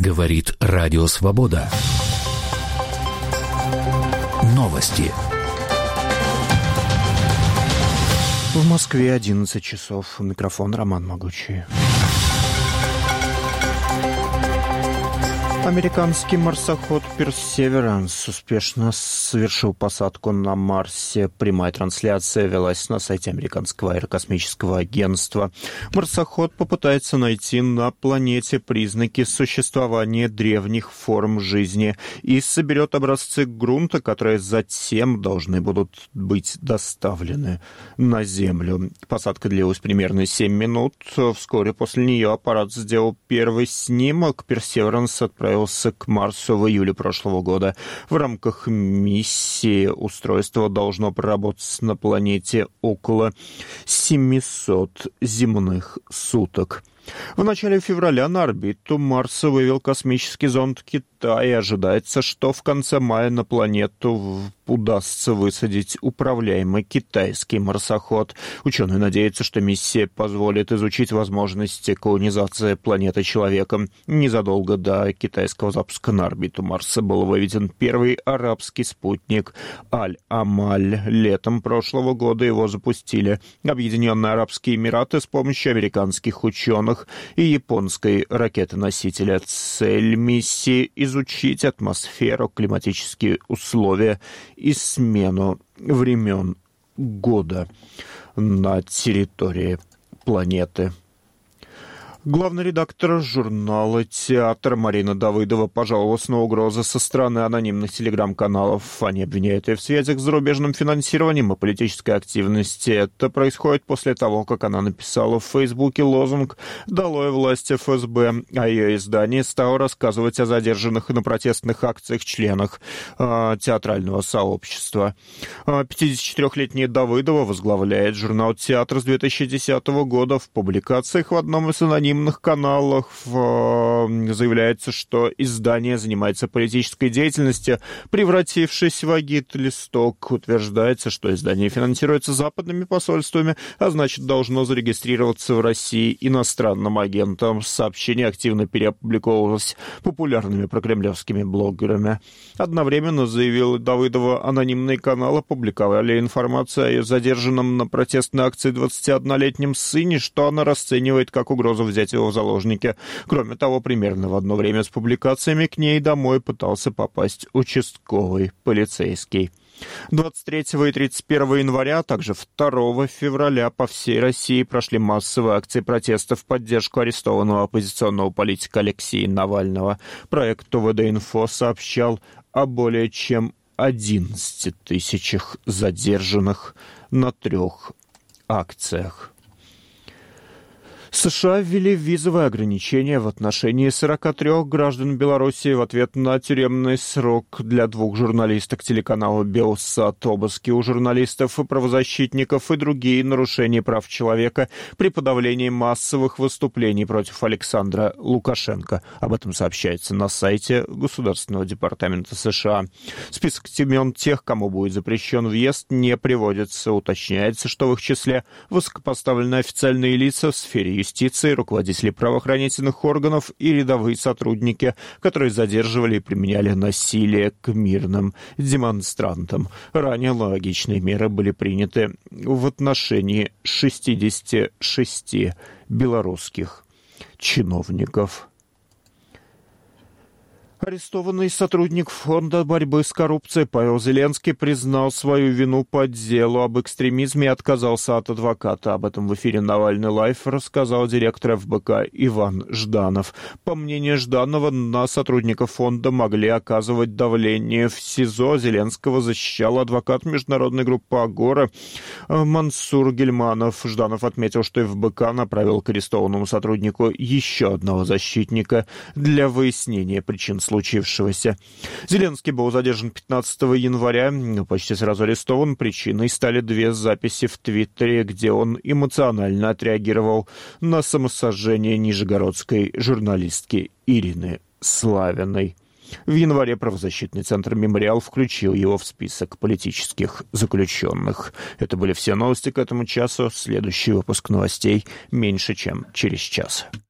Говорит Радио Свобода. Новости. В Москве 11 часов. Микрофон Роман Могучий. Американский марсоход Perseverance успешно совершил посадку на Марсе. Прямая трансляция велась на сайте Американского аэрокосмического агентства. Марсоход попытается найти на планете признаки существования древних форм жизни и соберет образцы грунта, которые затем должны будут быть доставлены на Землю. Посадка длилась примерно 7 минут. Вскоре после нее аппарат сделал первый снимок. Perseverance отправился к Марсу в июле прошлого года. В рамках миссии устройство должно проработать на планете около 700 земных суток. В начале февраля на орбиту Марса вывел космический зонд Китай, и ожидается, что в конце мая на планету удастся высадить управляемый китайский марсоход. Ученые надеются, что миссия позволит изучить возможности колонизации планеты человеком. Незадолго до китайского запуска на орбиту Марса был выведен первый арабский спутник Аль-Амаль. Летом прошлого года его запустили Объединенные Арабские Эмираты с помощью американских ученых и японской ракеты-носителя. Цель миссии — изучить атмосферу, климатические условия и смену времен года на территории планеты. Главный редактор журнала «Театр» Марина Давыдова пожаловалась на угрозы со стороны анонимных телеграм-каналов. Они обвиняют ее в связях с зарубежным финансированием и политической активности. Это происходит после того, как она написала в Фейсбуке лозунг «Долой власть ФСБ», а ее издание стало рассказывать о задержанных на протестных акциях членах театрального сообщества. 54-летняя Давыдова возглавляет журнал «Театр» с 2010 года. В публикациях в одном из анонимных каналах заявляется, что издание занимается политической деятельностью, превратившись в агит-листок. Утверждается, что издание финансируется западными посольствами, а значит, должно зарегистрироваться в России иностранным агентом. Сообщение активно переопубликовывалось популярными прокремлевскими блогерами. Одновременно, заявила Давыдова, анонимные каналы публиковали информацию о ее задержанном на протестной акции 21-летнем сыне, что она расценивает как угрозу взять его в заложники. Кроме того, примерно в одно время с публикациями к ней домой пытался попасть участковый полицейский. 23 и 31 января, а также 2 февраля по всей России прошли массовые акции протеста в поддержку арестованного оппозиционного политика Алексея Навального. Проект ОВД-Инфо сообщал о более чем 11 тысячах задержанных на 3 акциях. США ввели визовые ограничения в отношении 43 граждан Белоруссии в ответ на тюремный срок для 2 журналисток телеканала «Белсат», обыски у журналистов и правозащитников и другие нарушения прав человека при подавлении массовых выступлений против Александра Лукашенко. Об этом сообщается на сайте Государственного департамента США. Список имен тех, кому будет запрещен въезд, не приводится. Уточняется, что в их числе высокопоставленные официальные лица в сфере юстиции, руководители правоохранительных органов и рядовые сотрудники, которые задерживали и применяли насилие к мирным демонстрантам. Ранее аналогичные меры были приняты в отношении 66 белорусских чиновников. Арестованный сотрудник Фонда борьбы с коррупцией Павел Зеленский признал свою вину по делу об экстремизме и отказался от адвоката. Об этом в эфире «Навальный лайв» рассказал директор ФБК Иван Жданов. По мнению Жданова, на сотрудников фонда могли оказывать давление. В СИЗО Зеленского защищал адвокат международной группы «Агора» Мансур Гельманов. Жданов отметил, что ФБК направил к арестованному сотруднику еще одного защитника для выяснения причин случившегося. Зеленский был задержан 15 января, но почти сразу арестован. Причиной стали 2 записи в Твиттере, где он эмоционально отреагировал на самосожжение нижегородской журналистки Ирины Славиной. В январе правозащитный центр «Мемориал» включил его в список политических заключенных. Это были все новости к этому часу. Следующий выпуск новостей меньше чем через час.